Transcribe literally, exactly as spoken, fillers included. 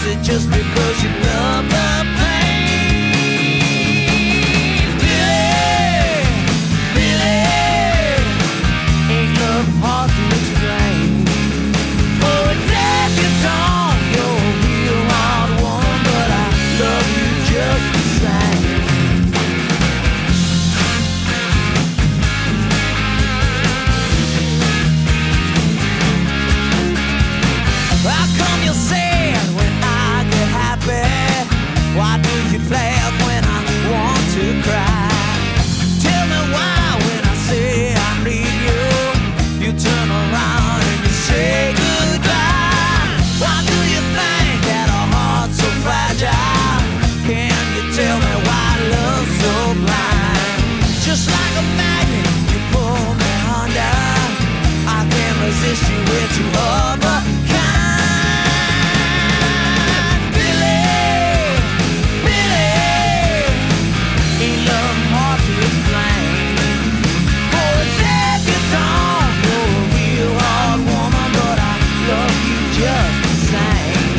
is it just because you love the pain? Billy, Billy, ain't love hard to explain? Oh, it takes you long, you're a real hard woman, but I love you just the same. How come you're sad when I get happy? Why do you laugh when I want to cry? Tell me why when I say I need you, you turn around and you say goodbye. Why do you think that our heart's so fragile? Can you tell me why love's so blind? Just like a magnet, you pull me under. I can't resist you, we're too overkind. Just the same.